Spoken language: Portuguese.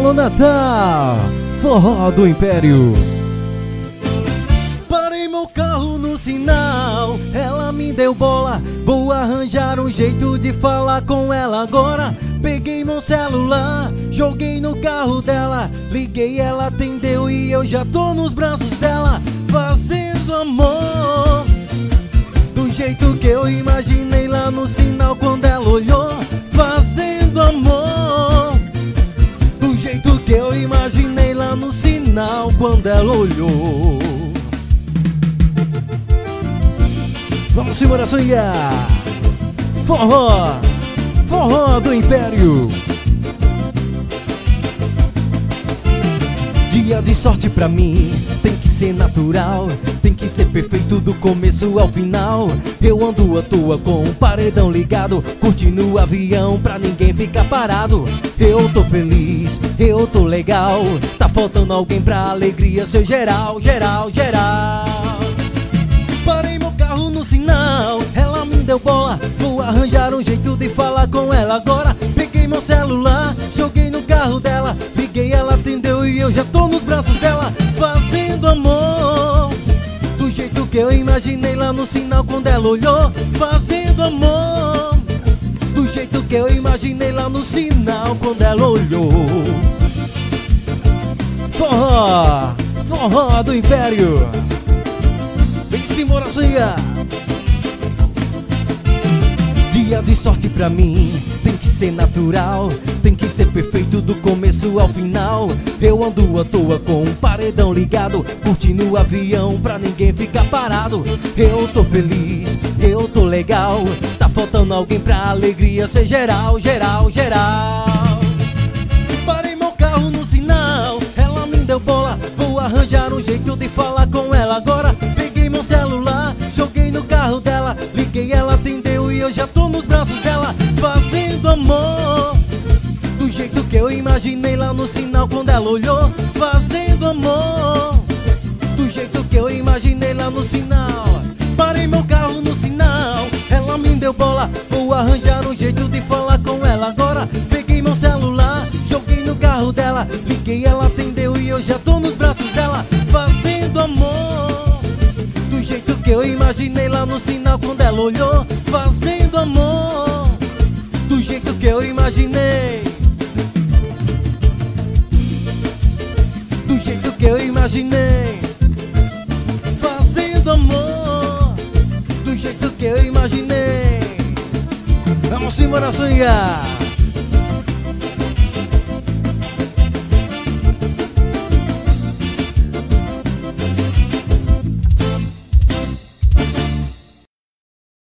Alô Natal, forró do Império. Parei meu carro no sinal, ela me deu bola. Vou arranjar um jeito de falar com ela agora. Peguei meu celular, joguei no carro dela. Liguei, ela atendeu e eu já tô nos braços dela. Fazendo amor do jeito que eu imaginei lá no sinal quando ela olhou. Fazendo amor do jeito que eu imaginei lá no sinal quando ela olhou. Vamos embora, sonhar. Forró, forró do Império. Dia de sorte pra mim tem que ser natural, tem que ser perfeito do começo ao final. Eu ando à toa com o paredão ligado, curtindo o avião pra ninguém ficar parado. Eu tô feliz, eu tô legal, tá faltando alguém pra alegria ser geral, geral, geral. Parei meu carro no sinal, ela me deu bola. Vou arranjar um jeito de falar com ela agora. Peguei meu celular, joguei no carro dela. Liguei, ela atendeu e eu já tô nos braços dela. Fazendo amor do jeito que eu imaginei lá no sinal quando ela olhou. Fazendo amor do jeito que eu imaginei lá no sinal quando ela olhou. Forró, forró do Império. Vem embora, sonhar. Dia de sorte pra mim tem que ser natural, tem que ser perfeito do começo ao final. Eu ando à toa com um paredão ligado, curtindo o avião pra ninguém ficar parado. Eu tô feliz, eu tô legal, tá faltando alguém pra alegria ser geral, geral, geral. Parei meu carro no sinal, ela me deu bola. Vou arranjar um jeito de falar com ela agora. Peguei meu celular, joguei no carro dela. Liguei, ela atendeu e eu já tô nos braços dela. Fazendo amor do jeito que eu imaginei lá no sinal quando ela olhou. Fazendo amor do jeito que eu imaginei lá no sinal. Parei meu carro no sinal, ela me deu bola. Vou arranjar um jeito de falar com ela agora. Peguei meu celular, joguei no carro dela. Liguei, ela atendeu e eu já tô nos braços dela. Fazendo amor do jeito que eu imaginei lá no sinal quando ela olhou. Fazendo amor do jeito que eu imaginei, do jeito que eu imaginei. Fazendo amor do jeito que eu imaginei. Vamos embora, sonhar.